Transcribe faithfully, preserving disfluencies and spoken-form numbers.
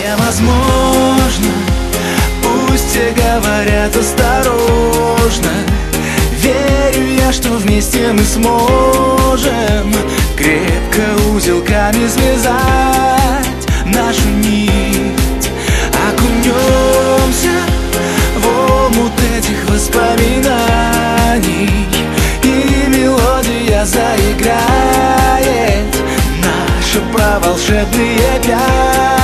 возможно. Пусть все говорят осторожно. Верю я, что вместе мы сможем крепко узелками связать нашу нить. Окунемся в омут этих воспоминаний, и мелодия заиграет наши про волшебные пять.